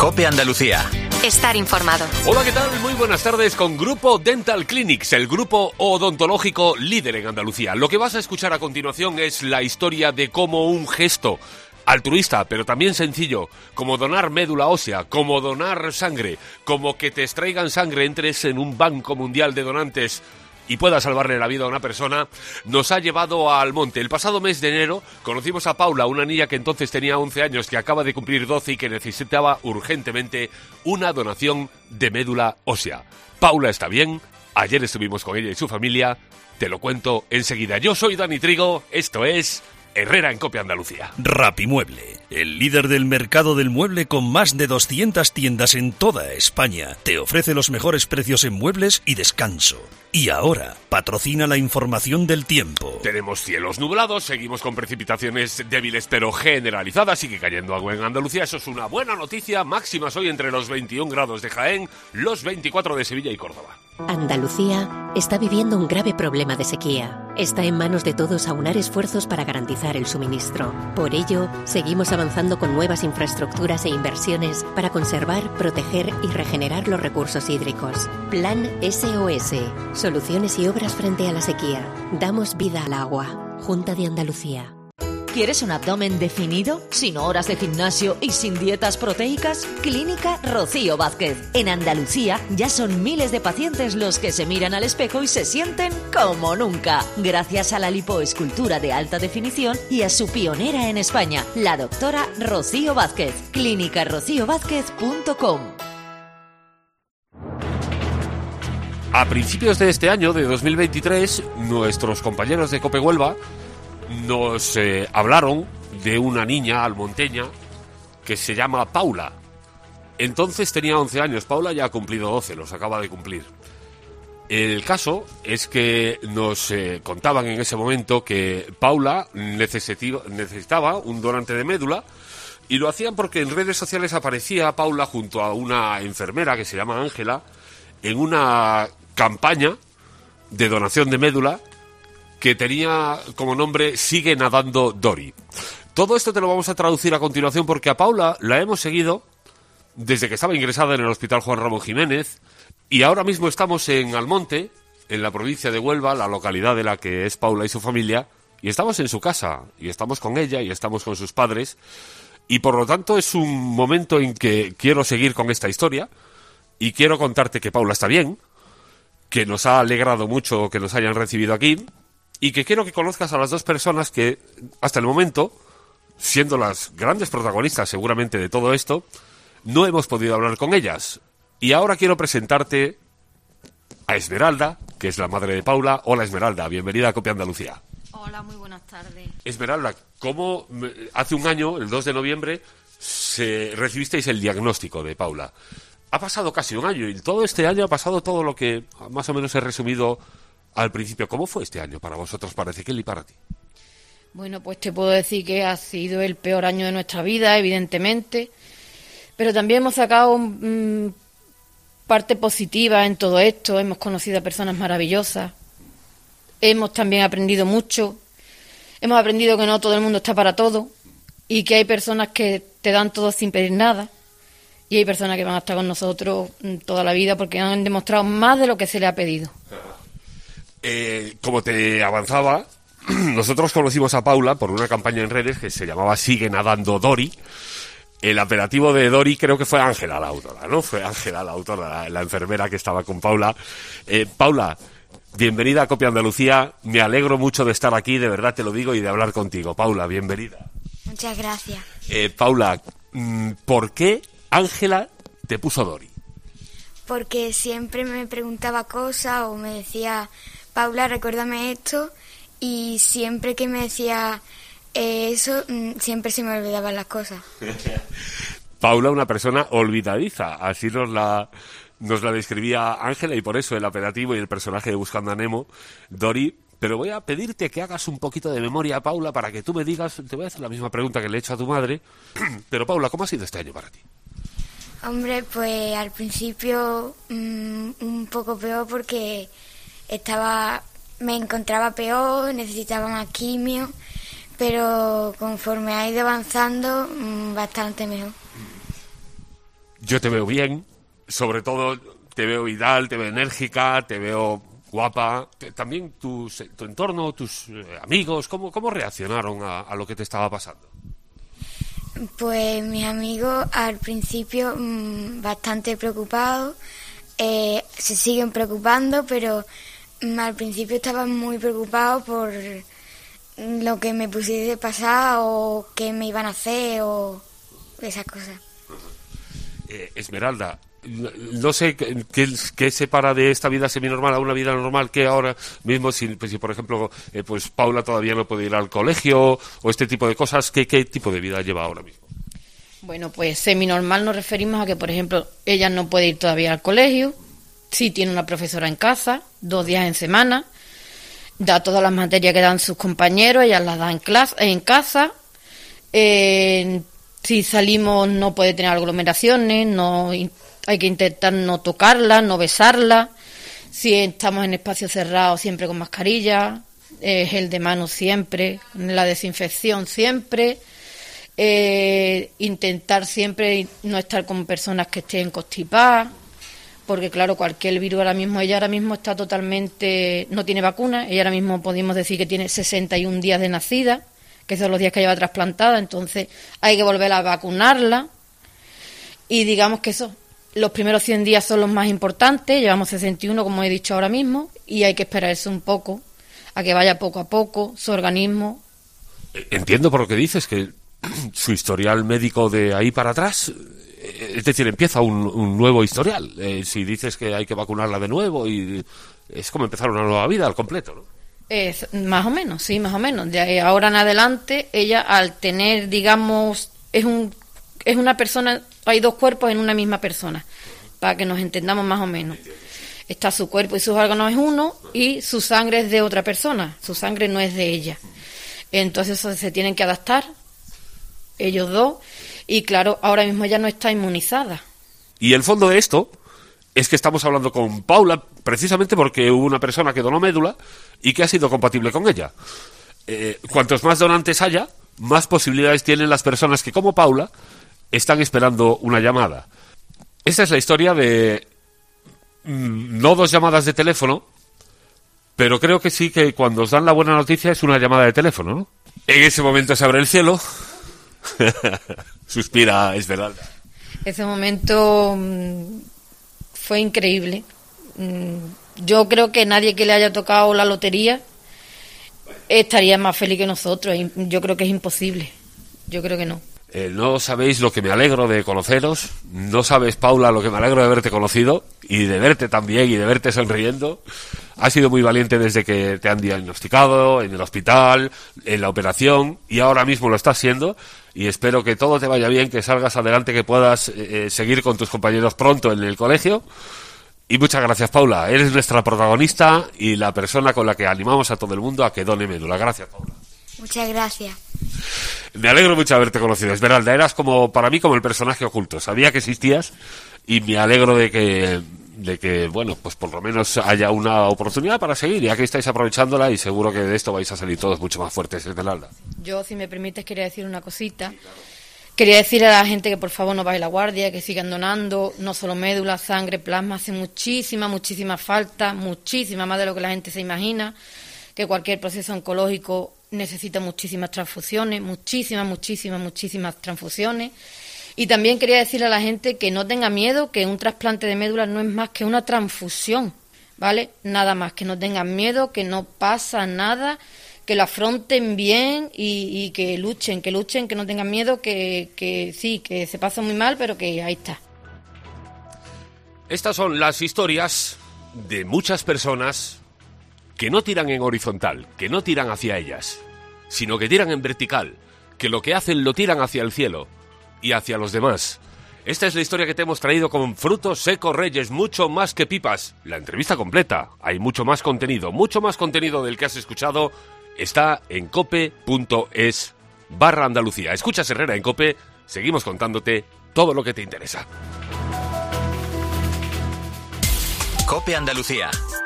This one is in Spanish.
COPE Andalucía. Estar informado. Hola, ¿qué tal? Muy buenas tardes con Grupo Dental Clinics, el grupo odontológico líder en Andalucía. Lo que vas a escuchar a continuación es la historia de cómo un gesto altruista, pero también sencillo, como donar médula ósea, como donar sangre, como que te extraigan sangre, entres en un banco mundial de donantes y pueda salvarle la vida a una persona, nos ha llevado al monte. El pasado mes de enero conocimos a Paula, una niña que entonces tenía 11 años, que acaba de cumplir 12 y que necesitaba urgentemente una donación de médula ósea. Paula está bien, ayer estuvimos con ella y su familia, te lo cuento enseguida. Yo soy Dani Trigo, esto es Herrera en COPE Andalucía. Rapimueble, el líder del mercado del mueble con más de 200 tiendas en toda España, te ofrece los mejores precios en muebles y descanso. Y ahora, patrocina la información del tiempo. Tenemos cielos nublados, seguimos con precipitaciones débiles pero generalizadas, sigue cayendo agua en Andalucía, eso es una buena noticia. Máximas hoy entre los 21 grados de Jaén, los 24 de Sevilla y Córdoba. Andalucía está viviendo un grave problema de sequía. Está en manos de todos aunar esfuerzos para garantizar el suministro. Por ello, seguimos avanzando con nuevas infraestructuras e inversiones para conservar, proteger y regenerar los recursos hídricos. Plan SOS. Soluciones y obras frente a la sequía. Damos vida al agua. Junta de Andalucía. ¿Quieres un abdomen definido, sin horas de gimnasio y sin dietas proteicas? Clínica Rocío Vázquez. En Andalucía ya son miles de pacientes los que se miran al espejo y se sienten como nunca, gracias a la lipoescultura de alta definición y a su pionera en España, la doctora Rocío Vázquez. clínicarociovázquez.com. A principios de este año, de 2023, nuestros compañeros de COPE Huelva nos hablaron de una niña almonteña que se llama Paula. Entonces tenía 11 años, Paula ya ha cumplido 12, los acaba de cumplir. El caso es que nos contaban en ese momento que Paula necesitaba un donante de médula y lo hacían porque en redes sociales aparecía Paula junto a una enfermera que se llama Ángela en una campaña de donación de médula que tenía como nombre Sigue Nadando Dori. Todo esto te lo vamos a traducir a continuación porque a Paula la hemos seguido desde que estaba ingresada en el Hospital Juan Ramón Jiménez y ahora mismo estamos en Almonte, en la provincia de Huelva, la localidad de la que es Paula y su familia, y estamos en su casa, y estamos con ella, y estamos con sus padres, y por lo tanto es un momento en que quiero seguir con esta historia, y quiero contarte que Paula está bien, que nos ha alegrado mucho que nos hayan recibido aquí, y que quiero que conozcas a las dos personas que, hasta el momento, siendo las grandes protagonistas seguramente de todo esto, no hemos podido hablar con ellas. Y ahora quiero presentarte a Esmeralda, que es la madre de Paula. Hola Esmeralda, bienvenida a COPE Andalucía. Hola, muy buenas tardes. Esmeralda, ¿cómo hace un año, el 2 de noviembre, recibisteis el diagnóstico de Paula? Ha pasado casi un año y todo este año ha pasado todo lo que más o menos he resumido al principio. ¿Cómo fue este año para vosotros, para Ezequiel y para ti? Bueno, pues te puedo decir que ha sido el peor año de nuestra vida, evidentemente, pero también hemos sacado parte positiva en todo esto. Hemos conocido a personas maravillosas, hemos también aprendido mucho, hemos aprendido que no todo el mundo está para todo y que hay personas que te dan todo sin pedir nada y hay personas que van a estar con nosotros toda la vida porque han demostrado más de lo que se les ha pedido. Como te avanzaba, nosotros conocimos a Paula por una campaña en redes que se llamaba Sigue Nadando Dori. El apelativo de Dori creo que fue Ángela la autora, ¿no? Fue Ángela la autora, la enfermera que estaba con Paula. Paula, bienvenida a COPE Andalucía. Me alegro mucho de estar aquí, de verdad te lo digo, y de hablar contigo. Paula, bienvenida. Muchas gracias. Paula, ¿por qué Ángela te puso Dori? Porque siempre me preguntaba cosas o me decía, Paula, recuérdame esto, y siempre que me decía eso, siempre se me olvidaban las cosas. Paula, una persona olvidadiza, así nos la describía Ángela, y por eso el apelativo y el personaje de Buscando a Nemo, Dori. Pero voy a pedirte que hagas un poquito de memoria, Paula, para que tú me digas, te voy a hacer la misma pregunta que le he hecho a tu madre, pero Paula, ¿cómo ha sido este año para ti? Hombre, pues al principio un poco peor porque me encontraba peor, necesitaba más quimio, pero conforme ha ido avanzando, bastante mejor. Yo te veo bien, sobre todo te veo vital, te veo enérgica, te veo guapa. También tu entorno, tus amigos, ¿cómo reaccionaron a lo que te estaba pasando? Pues mis amigos al principio bastante preocupados, se siguen preocupando, pero al principio estaban muy preocupados por lo que me pusiese pasar o qué me iban a hacer o esas cosas. Esmeralda, no sé qué separa de esta vida seminormal a una vida normal, que ahora mismo, si por ejemplo, pues Paula todavía no puede ir al colegio o este tipo de cosas, ¿qué tipo de vida lleva ahora mismo? Bueno, pues seminormal nos referimos a que, por ejemplo, ella no puede ir todavía al colegio, sí tiene una profesora en casa, 2 días en semana, da todas las materias que dan sus compañeros, ella las da en casa, si salimos no puede tener aglomeraciones, no hay que intentar no tocarla, no besarla. Si estamos en espacios cerrados, siempre con mascarilla, gel de mano siempre, la desinfección siempre. Intentar siempre no estar con personas que estén constipadas, porque claro, cualquier virus ella ahora mismo está totalmente, no tiene vacuna, ella ahora mismo podemos decir que tiene 61 días de nacida, que son los días que lleva trasplantada, entonces hay que volver a vacunarla, y digamos que los primeros 100 días son los más importantes, llevamos 61 como he dicho ahora mismo, y hay que esperarse un poco, a que vaya poco a poco su organismo. Entiendo por lo que dices, que su historial médico de ahí para atrás, es decir, empieza un nuevo historial. Si dices que hay que vacunarla de nuevo, y es como empezar una nueva vida al completo, ¿no? Más o menos, sí, más o menos. De ahora en adelante, ella al tener, digamos, es una persona, hay 2 cuerpos en una misma persona, para que nos entendamos más o menos. Está su cuerpo y sus órganos es uno, y su sangre es de otra persona, su sangre no es de ella. Entonces se tienen que adaptar, ellos 2, y claro, ahora mismo ella no está inmunizada. Y el fondo de esto es que estamos hablando con Paula precisamente porque hubo una persona que donó médula y que ha sido compatible con ella. Cuantos más donantes haya, más posibilidades tienen las personas que, como Paula, están esperando una llamada. Esta es la historia de no 2 llamadas de teléfono, pero creo que sí, que cuando os dan la buena noticia es una llamada de teléfono, ¿no? En ese momento se abre el cielo. Suspira Esmeralda. Ese momento fue increíble. Yo creo que nadie que le haya tocado la lotería estaría más feliz que nosotros. Yo creo que es imposible. Yo creo que no. No sabéis lo que me alegro de conoceros. No sabes, Paula, lo que me alegro de haberte conocido y de verte también y de verte sonriendo. Has sido muy valiente desde que te han diagnosticado, en el hospital, en la operación, y ahora mismo lo estás siendo. Y espero que todo te vaya bien, que salgas adelante, que puedas seguir con tus compañeros pronto en el colegio. Y muchas gracias, Paula. Eres nuestra protagonista y la persona con la que animamos a todo el mundo a que done médula. Gracias, Paula. Muchas gracias. Me alegro mucho de haberte conocido, Esmeralda. Eras para mí como el personaje oculto. Sabía que existías y me alegro de que, bueno, pues por lo menos haya una oportunidad para seguir, ya que estáis aprovechándola, y seguro que de esto vais a salir todos mucho más fuertes, Esmeralda. Yo, si me permites, quería decir una cosita. Quería decir a la gente que por favor no baje la guardia, que sigan donando, no solo médula, sangre, plasma, hace muchísima falta, muchísima más de lo que la gente se imagina, que cualquier proceso oncológico necesita muchísimas transfusiones, muchísimas transfusiones. Y también quería decirle a la gente que no tenga miedo, que un trasplante de médula no es más que una transfusión, ¿vale? Nada más, que no tengan miedo, que no pasa nada, que lo afronten bien y que luchen, que no tengan miedo, que sí, que se pasa muy mal, pero que ahí está. Estas son las historias de muchas personas que no tiran en horizontal, que no tiran hacia ellas, sino que tiran en vertical, que lo que hacen lo tiran hacia el cielo y hacia los demás. Esta es la historia que te hemos traído con Frutos Secos Reyes, mucho más que pipas. La entrevista completa, hay mucho más contenido del que has escuchado, está en cope.es/Andalucía. Escuchas Herrera en Cope, seguimos contándote todo lo que te interesa. Cope Andalucía.